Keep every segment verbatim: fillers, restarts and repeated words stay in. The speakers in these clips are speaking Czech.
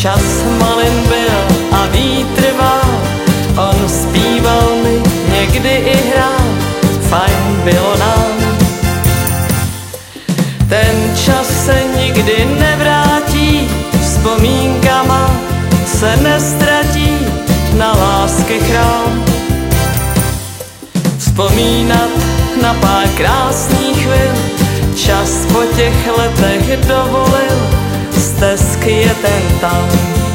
Čas malin byl a vítr vál, on zpíval mi, někdy i hrál, fajn bylo nám. Ten čas se nikdy nevrátí, vzpomínkama se nestratí na lásky chrám. Vzpomínat na pár krásných chvil, čas po těch letech dovolil, stezky je ten tam.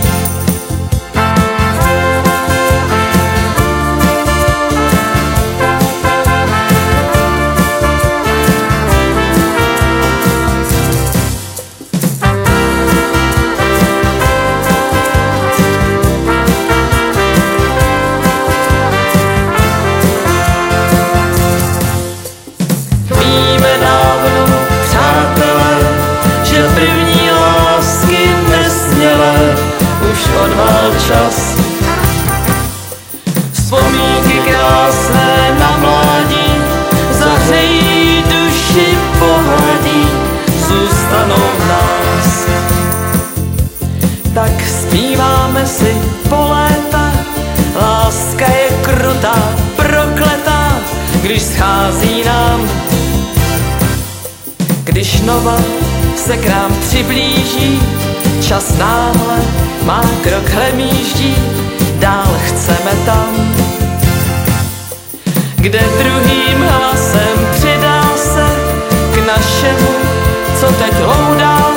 Víme dávno, přátelé, že první lásky nesmělé už odvál čas. Vzpomínky krásné na mládí zahřejí duši, pohladí, zůstanou v nás. Tak zpíváme si po léta, láska je krutá, prokletá, když schází nám. Když nova se k nám přiblíží, čas náhle má krok hlemíždí, dál chceme tam, kde druhým hlasem přidá se k našemu, co teď loudá